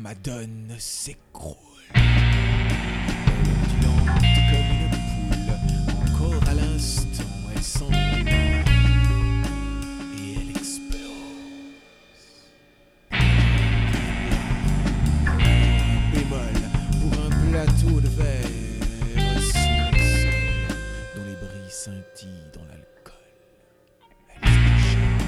ma donne s'écroule. Elle ondulante comme une poule, encore à l'instant elle s'envole et elle explose. Un bémol pour un plateau de verre sous le sol, dont les bris scintillent dans l'alcool. Elle s'échappe.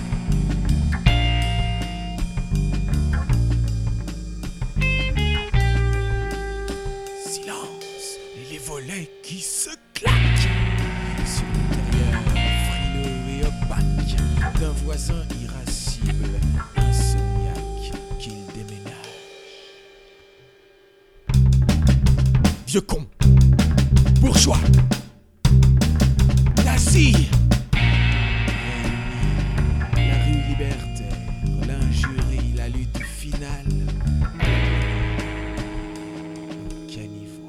Silence et les volets qui se claquent sur l'intérieur frileux et opaque d'un voisin irascible, insomniaque qu'il déménage. Vieux con, bourgeois, nazi, la rue libertaire, l'injurie, la lutte finale. Caniveau.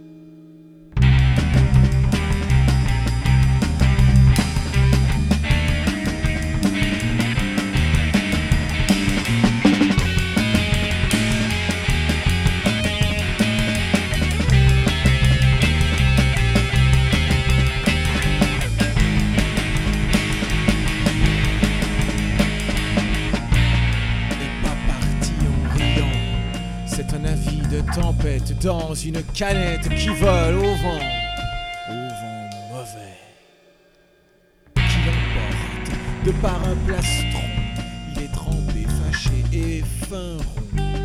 C'est un avis de tempête dans une canette qui vole au vent mauvais, qui l'emporte de par un plastron. Il est trempé, fâché et fin rond.